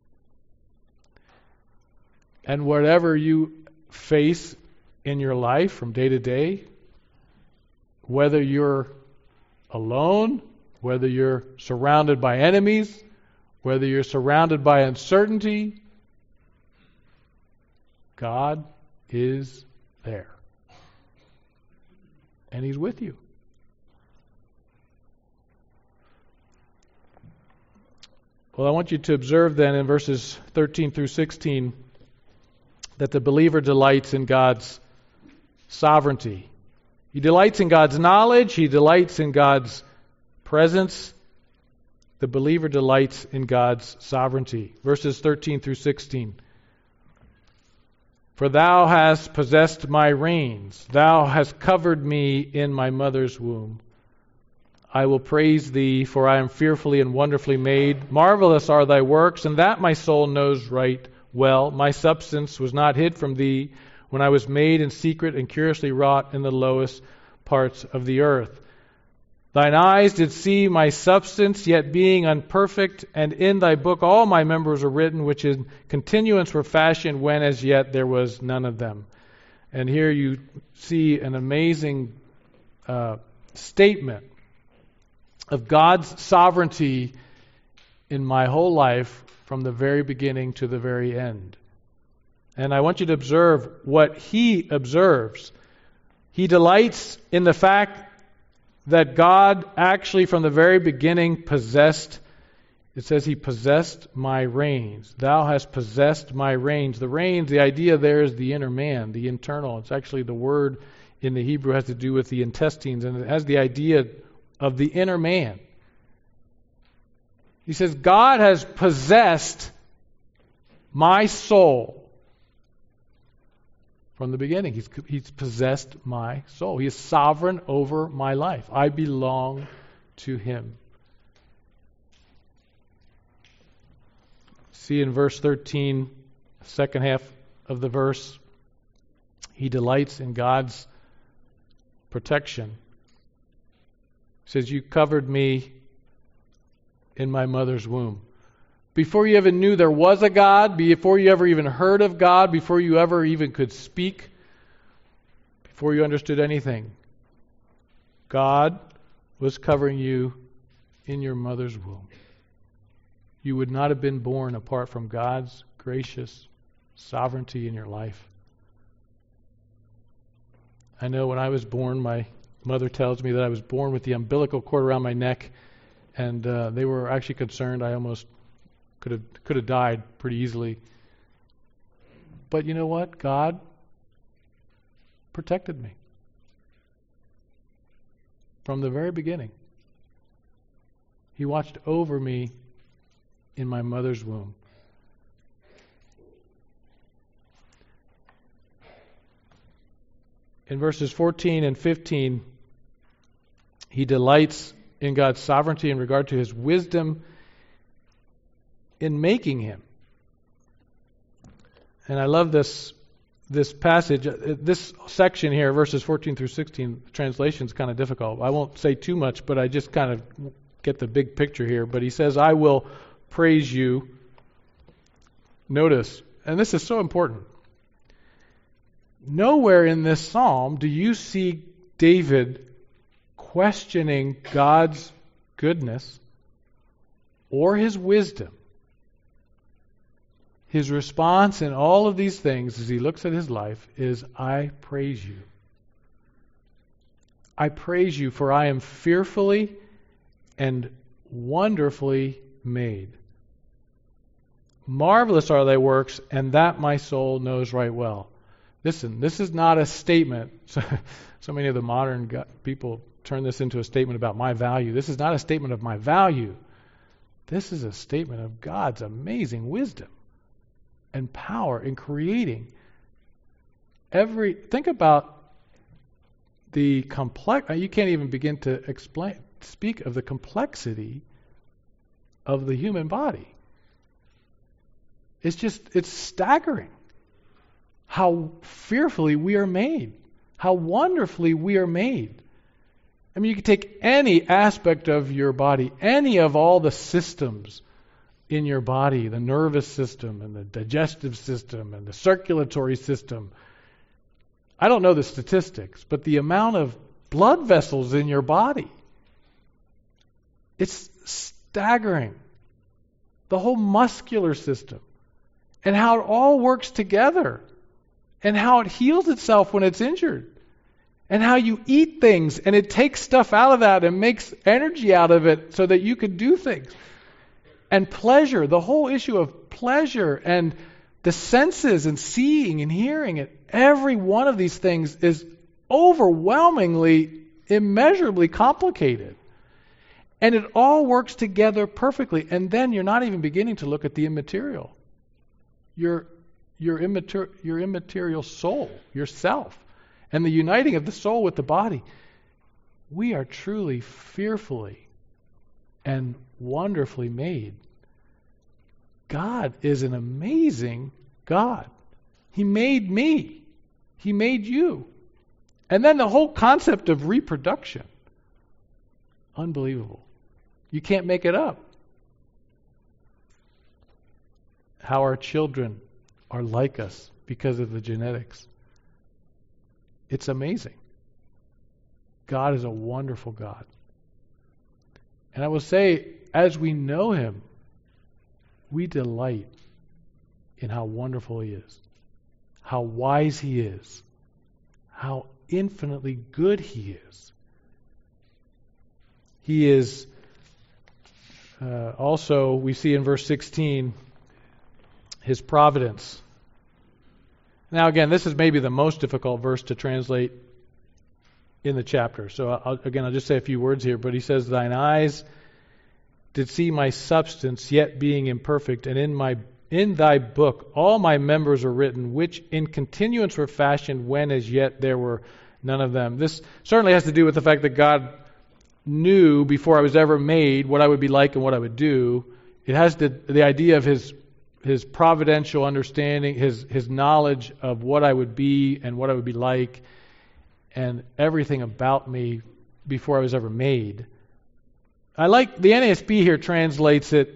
And whatever you face in your life from day to day, whether you're alone, whether you're surrounded by enemies, whether you're surrounded by uncertainty, God is there. And He's with you. Well, I want you to observe then in verses thirteen through sixteen that the believer delights in God's sovereignty. He delights in God's knowledge. He delights in God's presence. The believer delights in God's sovereignty. Verses thirteen through sixteen. For thou hast possessed my reins. Thou hast covered me in my mother's womb. I will praise thee, for I am fearfully and wonderfully made. Marvelous are thy works, and that my soul knows right well. My substance was not hid from thee when I was made in secret and curiously wrought in the lowest parts of the earth. Thine eyes did see my substance, yet being unperfect, and in thy book all my members were written, which in continuance were fashioned when as yet there was none of them. And here you see an amazing uh, statement of God's sovereignty in my whole life from the very beginning to the very end. And I want you to observe what He observes. He delights in the fact that God actually from the very beginning possessed, it says He possessed my reins. Thou hast possessed my reins. The reins, the idea there is the inner man, the internal. It's actually the word in the Hebrew has to do with the intestines, and it has the idea of the inner man. He says, God has possessed my soul from the beginning. He's, he's possessed my soul. He is sovereign over my life. I belong to Him. See in verse thirteen, second half of the verse, He delights in God's protection. says, you covered me in my mother's womb. Before you even knew there was a God, before you ever even heard of God, before you ever even could speak, before you understood anything, God was covering you in your mother's womb. You would not have been born apart from God's gracious sovereignty in your life. I know when I was born, my mother tells me that I was born with the umbilical cord around my neck, and uh, they were actually concerned I almost could have could have died pretty easily. But you know what? God protected me from the very beginning. He watched over me in my mother's womb. In verses fourteen and fifteen, he delights in God's sovereignty in regard to his wisdom in making him. And I love this this passage. This section here, verses fourteen through sixteen, the translation is kind of difficult. I won't say too much, but I just kind of get the big picture here. But he says, I will praise you. Notice, and this is so important, nowhere in this psalm do you see David questioning God's goodness or his wisdom. His response in all of these things as he looks at his life is, I praise you. I praise you, for I am fearfully and wonderfully made. Marvelous are thy works, and that my soul knows right well. Listen, this is not a statement. So, so many of the modern go- people turn this into a statement about my value. This is not a statement of my value. This is a statement of God's amazing wisdom and power in creating every... Think about the complex... You can't even begin to explain, speak of the complexity of the human body. It's just, it's staggering how fearfully we are made, how wonderfully we are made. I mean, you can take any aspect of your body, any of all the systems in your body, the nervous system and the digestive system and the circulatory system. I don't know the statistics, but the amount of blood vessels in your body, it's staggering. The whole muscular system and how it all works together and how it heals itself when it's injured and how you eat things and it takes stuff out of that and makes energy out of it so that you can do things. And pleasure, the whole issue of pleasure and the senses and seeing and hearing it, every one of these things is overwhelmingly, immeasurably complicated. And it all works together perfectly. And then you're not even beginning to look at the immaterial. Your, your, immater- your immaterial soul, yourself, and the uniting of the soul with the body. We are truly fearfully and wonderfully made. God is an amazing God. He made me. He made you. And then the whole concept of reproduction. Unbelievable. You can't make it up. How our children are like us because of the genetics. It's amazing. God is a wonderful God. And I will say, as we know Him, we delight in how wonderful He is, how wise He is, how infinitely good He is. He is uh, also, we see in verse sixteen, His providence. Now again, this is maybe the most difficult verse to translate in the chapter. So I'll, again, I'll just say a few words here. But he says, thine eyes did see my substance, yet being imperfect, and in my in thy book all my members are written, which in continuance were fashioned, when as yet there were none of them. This certainly has to do with the fact that God knew before I was ever made what I would be like and what I would do. It has the the idea of His His providential understanding, His His knowledge of what I would be and what I would be like, and everything about me before I was ever made. I like the N A S B here translates it.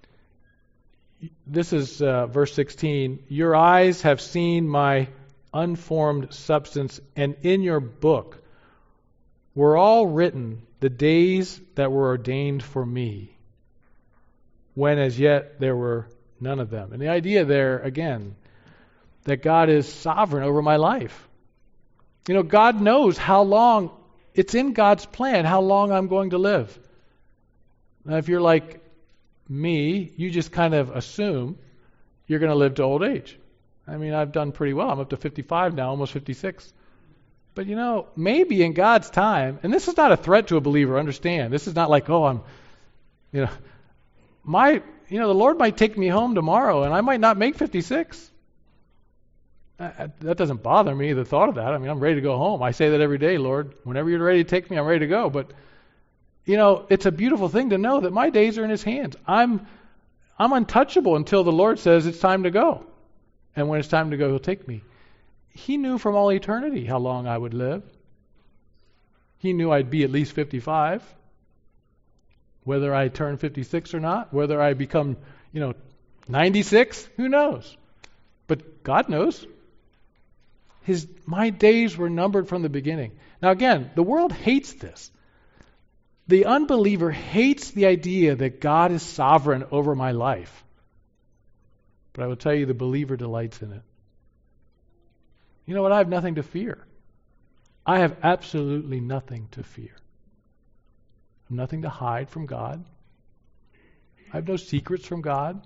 This is uh, verse sixteen. Your eyes have seen my unformed substance, and in your book were all written the days that were ordained for me, when as yet there were none of them. And the idea there, again, that God is sovereign over my life. You know, God knows how long, it's in God's plan how long I'm going to live. Now, if you're like me, you just kind of assume you're going to live to old age. I mean, I've done pretty well. I'm up to fifty-five now, almost fifty-six. But you know, maybe in God's time, and this is not a threat to a believer, understand. This is not like, oh, I'm, you know, my, you know, the Lord might take me home tomorrow and I might not make fifty-six. Uh, that doesn't bother me, the thought of that. I mean, I'm ready to go home. I say that every day, Lord. Whenever you're ready to take me, I'm ready to go. But, you know, it's a beautiful thing to know that my days are in His hands. I'm, I'm untouchable until the Lord says it's time to go. And when it's time to go, He'll take me. He knew from all eternity how long I would live. He knew I'd be at least fifty-five. Whether I turn fifty-six or not, whether I become, you know, ninety-six, who knows? But God knows. His, my days were numbered from the beginning. Now again, the world hates this. The unbeliever hates the idea that God is sovereign over my life. But I will tell you, the believer delights in it. You know what? I have nothing to fear. I have absolutely nothing to fear. I have nothing to hide from God. I have no secrets from God.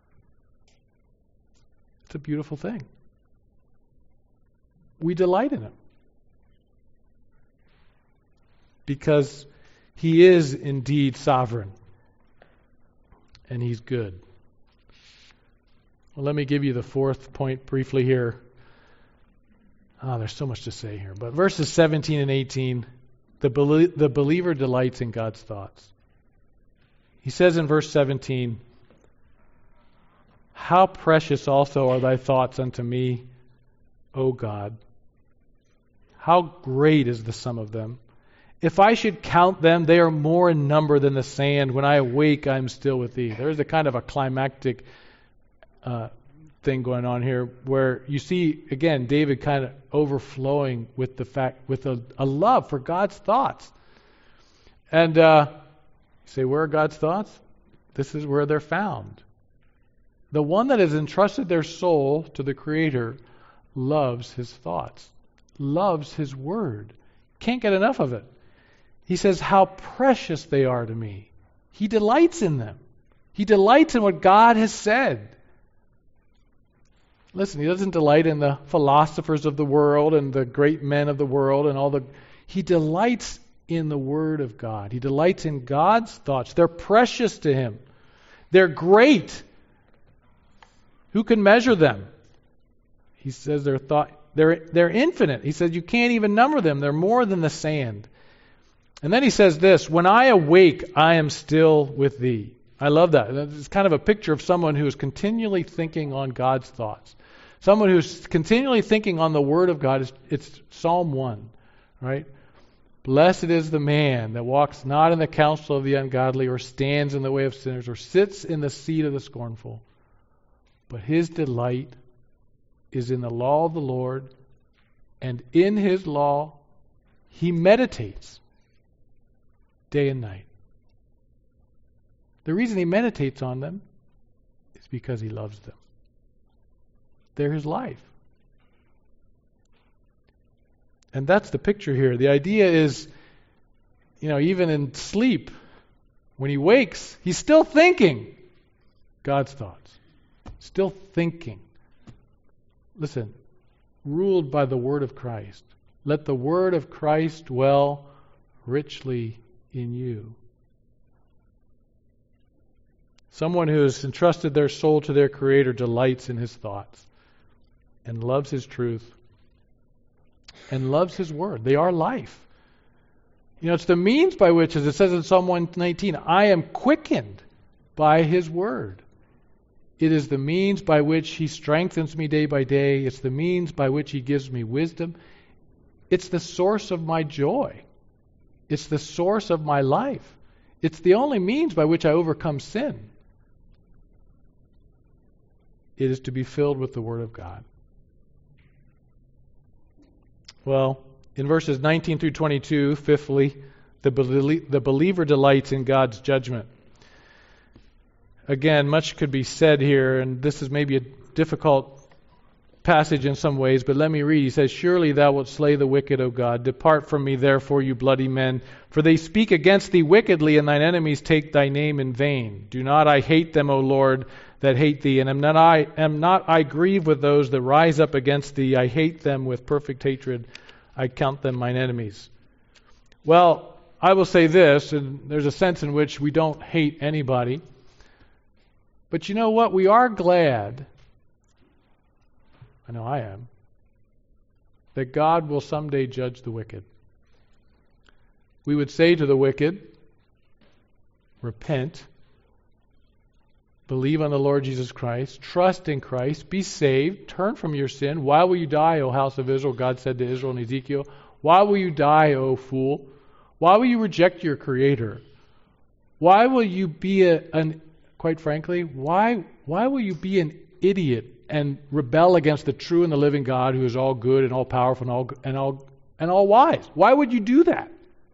It's a beautiful thing. We delight in Him. Because He is indeed sovereign. And He's good. Well, let me give you the fourth point briefly here. Oh, there's so much to say here. But verses seventeen and eighteen, the, belie- the believer delights in God's thoughts. He says in verse seventeen, how precious also are thy thoughts unto me, O God. How great is the sum of them. If I should count them, they are more in number than the sand. When I awake, I am still with thee. There is a kind of a climactic uh, thing going on here where you see, again, David kind of overflowing with the fact, with a, a love for God's thoughts. And uh, you say, where are God's thoughts? This is where they're found. The one that has entrusted their soul to the Creator loves His thoughts, loves His Word, can't get enough of it. He says, how precious they are to me. He delights in them. He delights in what God has said. Listen, He doesn't delight in the philosophers of the world and the great men of the world and all the... He delights in the Word of God. He delights in God's thoughts. They're precious to Him. They're great. Who can measure them? He says they're thought they're they're infinite. He says you can't even number them. They're more than the sand. And then he says this, when I awake, I am still with thee. I love that. It's kind of a picture of someone who is continually thinking on God's thoughts. Someone who's continually thinking on the Word of God. It's, it's Psalm one, right? Blessed is the man that walks not in the counsel of the ungodly, or stands in the way of sinners, or sits in the seat of the scornful. But his delight is in the law of the Lord, and in His law he meditates day and night. The reason he meditates on them is because he loves them. They're his life. And that's the picture here. The idea is, you know, even in sleep, when he wakes, he's still thinking God's thoughts. Still thinking. Listen, ruled by the Word of Christ. Let the Word of Christ dwell richly in you. Someone who has entrusted their soul to their Creator delights in His thoughts and loves His truth and loves His Word. They are life. You know, it's the means by which, as it says in Psalm one nineteen, I am quickened by His Word. It is the means by which He strengthens me day by day. It's the means by which He gives me wisdom. It's the source of my joy. It's the source of my life. It's the only means by which I overcome sin. It is to be filled with the Word of God. Well, in verses nineteen through twenty-two, fifthly, the, belie- the believer delights in God's judgment. Again, much could be said here, and this is maybe a difficult passage in some ways, but let me read. He says, "Surely thou wilt slay the wicked, O God. Depart from me, therefore, you bloody men. For they speak against thee wickedly, and thine enemies take thy name in vain. Do not I hate them, O Lord, that hate thee, and am not I am not I grieved with those that rise up against thee. I hate them with perfect hatred. I count them mine enemies." Well, I will say this, and there's a sense in which we don't hate anybody. But you know what? We are glad, I know I am, that God will someday judge the wicked. We would say to the wicked, repent, believe on the Lord Jesus Christ, trust in Christ, be saved, turn from your sin. Why will you die, O house of Israel? God said to Israel and Ezekiel. Why will you die, O fool? Why will you reject your Creator? Why will you be a, an, quite frankly, why why will you be an idiot and rebel against the true and the living God who is all good and all powerful and all and all and all wise? Why would you do that?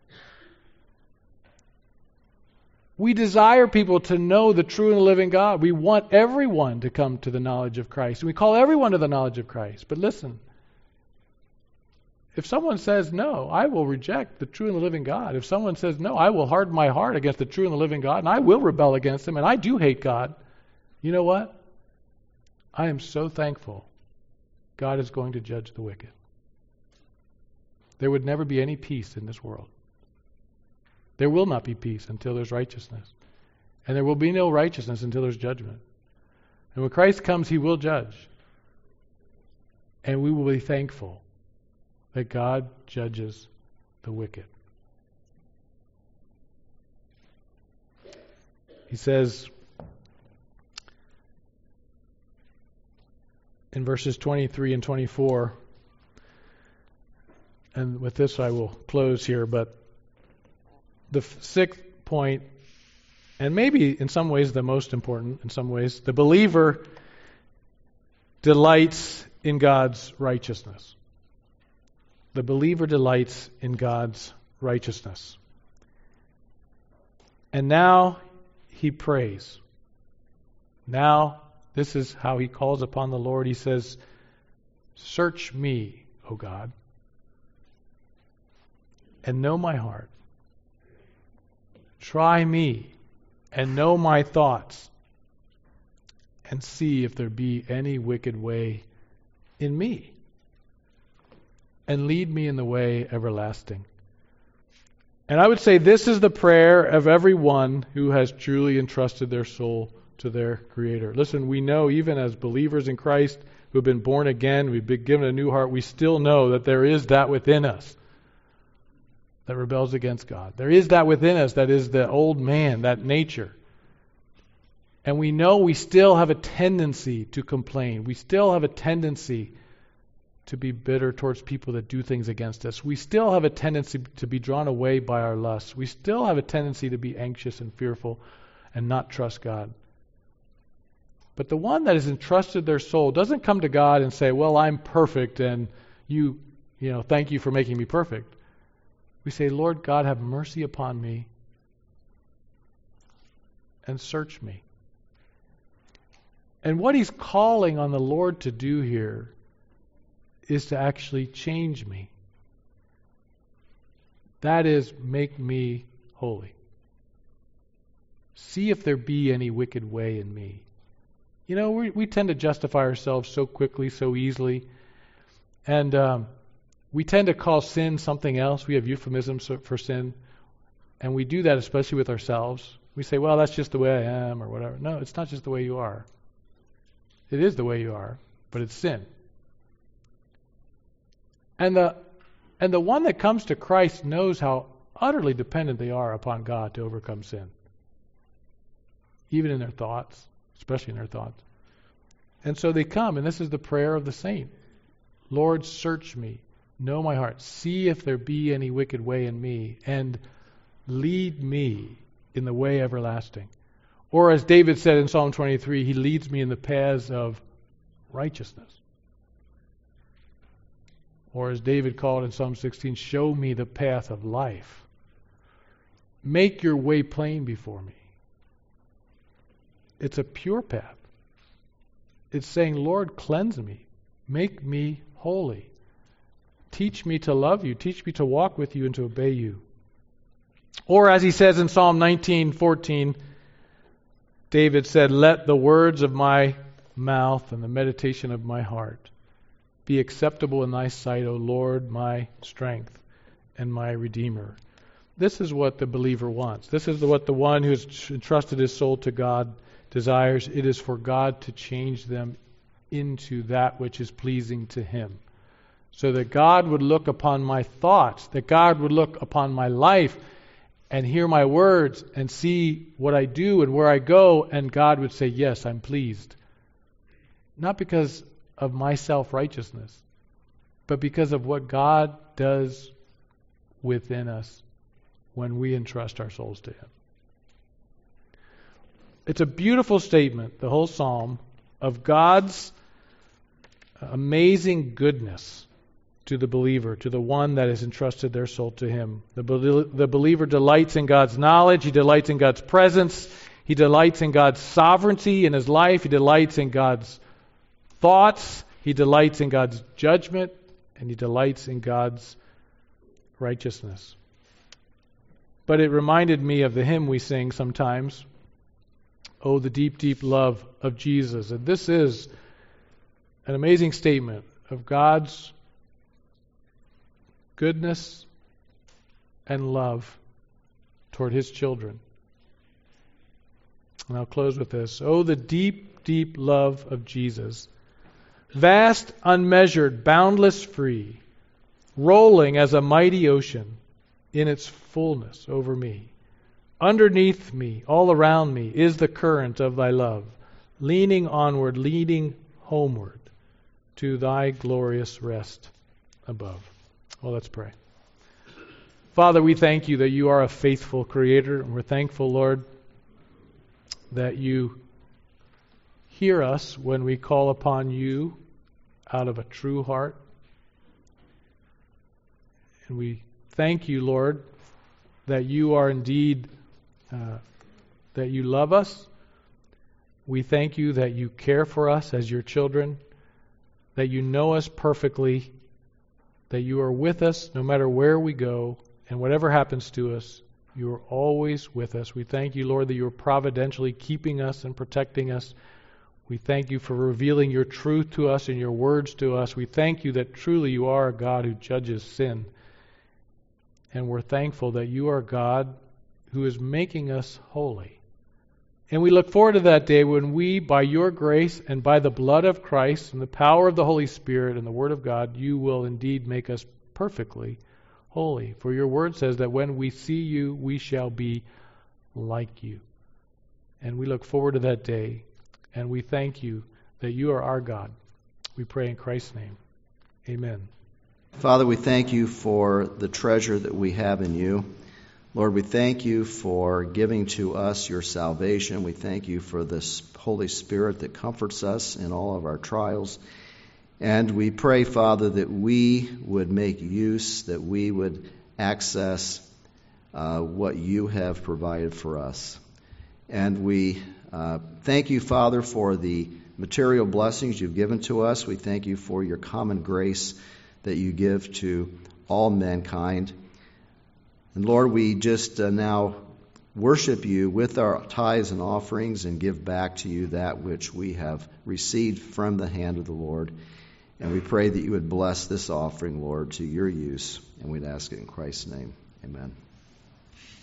We desire people to know the true and the living God. We want everyone to come to the knowledge of Christ. And we call everyone to the knowledge of Christ. But listen, if someone says, no, I will reject the true and the living God. If someone says, no, I will harden my heart against the true and the living God, and I will rebel against him, and I do hate God, you know what? I am so thankful God is going to judge the wicked. There would never be any peace in this world. There will not be peace until there's righteousness. And there will be no righteousness until there's judgment. And when Christ comes, he will judge. And we will be thankful that God judges the wicked. He says in verses twenty-three and twenty-four, and with this I will close here, but the sixth point, and maybe in some ways the most important, in some ways, the believer delights in God's righteousness. The believer delights in God's righteousness. And now he prays. Now, this is how he calls upon the Lord. He says, "Search me, O God, and know my heart. Try me and know my thoughts, and see if there be any wicked way in me, and lead me in the way everlasting." And I would say this is the prayer of everyone who has truly entrusted their soul to their Creator. Listen, we know even as believers in Christ who have been born again, we've been given a new heart, we still know that there is that within us that rebels against God. There is that within us that is the old man, that nature. And we know we still have a tendency to complain. We still have a tendency to be bitter towards people that do things against us. We still have a tendency to be drawn away by our lusts. We still have a tendency to be anxious and fearful and not trust God. But the one that has entrusted their soul doesn't come to God and say, well, I'm perfect and you, you know, thank you for making me perfect. We say, Lord God, have mercy upon me and search me. And what he's calling on the Lord to do here is to actually change me. That is, make me holy. See if there be any wicked way in me. You know, we, we tend to justify ourselves so quickly, so easily. And um, we tend to call sin something else. We have euphemisms for sin. And we do that especially with ourselves. We say, well, that's just the way I am or whatever. No, it's not just the way you are. It is the way you are, but it's sin. And the and the one that comes to Christ knows how utterly dependent they are upon God to overcome sin. Even in their thoughts, especially in their thoughts. And so they come, and this is the prayer of the saint. Lord, search me, know my heart, see if there be any wicked way in me, and lead me in the way everlasting. Or as David said in Psalm twenty-three, he leads me in the paths of righteousness. Or as David called in Psalm sixteen, show me the path of life. Make your way plain before me. It's a pure path. It's saying, Lord, cleanse me. Make me holy. Teach me to love you. Teach me to walk with you and to obey you. Or as he says in Psalm nineteen fourteen, David said, let the words of my mouth and the meditation of my heart be acceptable in thy sight, O Lord, my strength and my Redeemer. This is what the believer wants. This is what the one who has entrusted his soul to God desires. It is for God to change them into that which is pleasing to him. So that God would look upon my thoughts, that God would look upon my life and hear my words and see what I do and where I go, and God would say, yes, I'm pleased. Not because of my self-righteousness, but because of what God does within us when we entrust our souls to Him. It's a beautiful statement, the whole psalm, of God's amazing goodness to the believer, to the one that has entrusted their soul to Him. The, be- the believer delights in God's knowledge. He delights in God's presence. He delights in God's sovereignty in his life. He delights in God's thoughts. He delights in God's judgment. And he delights in God's righteousness. But it reminded me of the hymn we sing sometimes, Oh, the deep, deep love of Jesus. And this is an amazing statement of God's goodness and love toward His children. And I'll close with this. Oh, the deep, deep love of Jesus. Vast, unmeasured, boundless, free, rolling as a mighty ocean in its fullness over me. Underneath me, all around me, is the current of thy love, leaning onward, leading homeward to thy glorious rest above. Well, let's pray. Father, we thank you that you are a faithful Creator, and we're thankful, Lord, that you hear us when we call upon you out of a true heart. And we thank you, Lord, that you are indeed, uh, that you love us. We thank you that you care for us as your children, that you know us perfectly, that you are with us no matter where we go, and whatever happens to us, you are always with us. We thank you, Lord, that you are providentially keeping us and protecting us. We thank you for revealing your truth to us and your words to us. We thank you that truly you are a God who judges sin. And we're thankful that you are God who is making us holy. And we look forward to that day when we, by your grace and by the blood of Christ and the power of the Holy Spirit and the Word of God, you will indeed make us perfectly holy. For your word says that when we see you, we shall be like you. And we look forward to that day. And we thank you that you are our God. We pray in Christ's name. Amen. Father, we thank you for the treasure that we have in you. Lord, we thank you for giving to us your salvation. We thank you for this Holy Spirit that comforts us in all of our trials. And we pray, Father, that we would make use, that we would access uh, what you have provided for us. And we uh, thank you, Father, for the material blessings you've given to us. We thank you for your common grace that you give to all mankind. And Lord, we just uh, now worship you with our tithes and offerings and give back to you that which we have received from the hand of the Lord. And we pray that you would bless this offering, Lord, to your use. And we'd ask it in Christ's name. Amen.